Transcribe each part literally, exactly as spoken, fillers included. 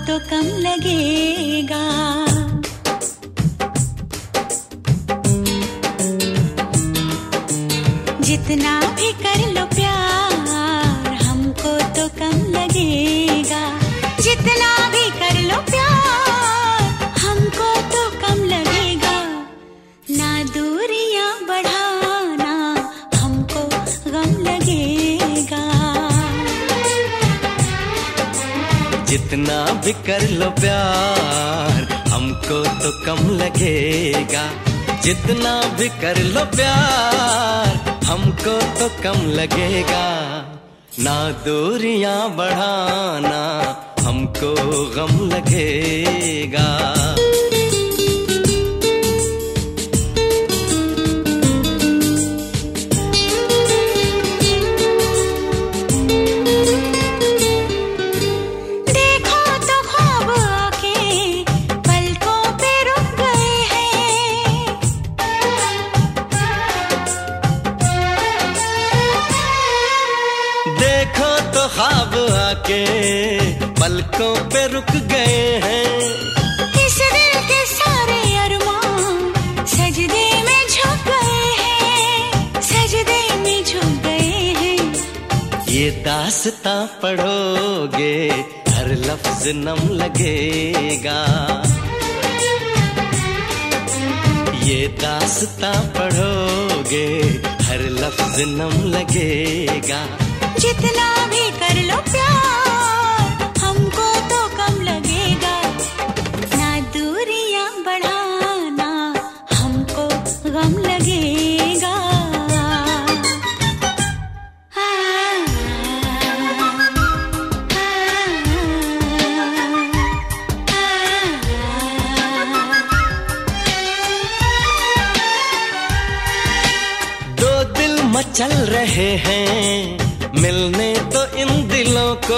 तो कम लगेगा। जितना भी कर लो प्यार हमको तो कम लगेगा। जितना भी कर लो प्यार हमको तो कम लगेगा। ना दूरियां बढ़ाना हमको गम लगेगा। जितना भी कर लो प्यार हमको तो कम लगेगा। जितना भी कर लो प्यार हमको तो कम लगेगा। ना दूरियां बढ़ाना हमको गम लगेगा। देखो तो ख्वाब आके पलकों पे रुक गए हैं। इस दिल के सारे अरमान सजदे में झुक गए हैं। सजदे में झुक गए हैं। ये दास्तां पढ़ोगे हर लफ्ज नम लगेगा। ये दास्तां पढ़ोगे हर लफ्ज नम लगेगा। जितना भी कर लो प्यार हमको तो कम लगेगा। ना दूरियां बढ़ाना हमको गम लगेगा। आ, दो दिल मचल रहे हैं मिलने तो इन दिलों को।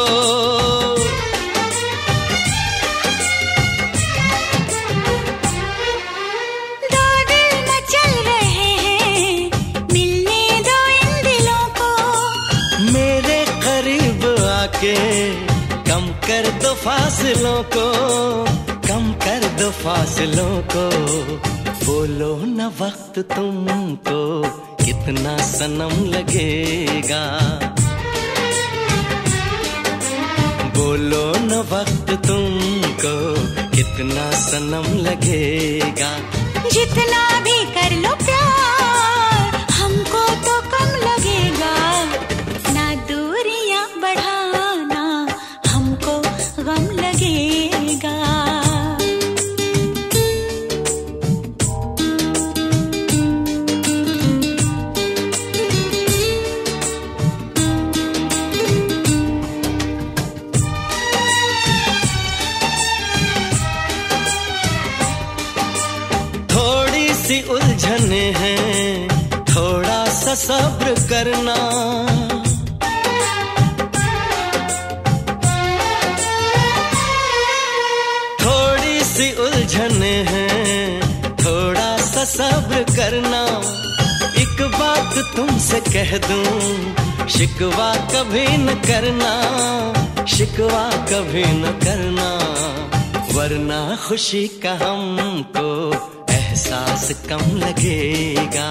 दो दिल मचल रहे हैं मिलने दो इन दिलों को। मेरे करीब आके कम कर दो फासलों को। कम कर दो फासलों को। बोलो न वक्त तुमको कितना सनम लगेगा। बोलो न वक्त तुमको कितना सनम लगेगा। जितना भी कर लो प्यार हमको तो कम लगेगा। ना दूरियां बढ़ाना हमको गम लगेगा। उलझने हैं थोड़ा सा सब्र करना। थोड़ी सी उलझने हैं थोड़ा सा सब्र करना। एक बात तुमसे कह दूं शिकवा कभी न करना। शिकवा कभी न करना वरना खुशी का हमको एहसास कम लगेगा।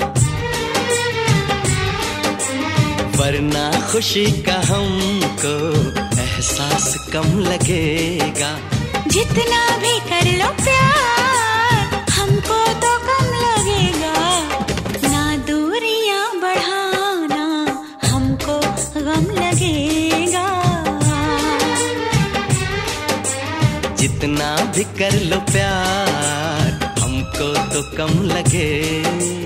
वरना खुशी का हमको एहसास कम लगेगा। जितना भी कर लो प्यार हमको तो कम लगेगा। ना दूरियां बढ़ाना हमको गम लगेगा। जितना भी कर लो प्यार हमको तो कम लगे।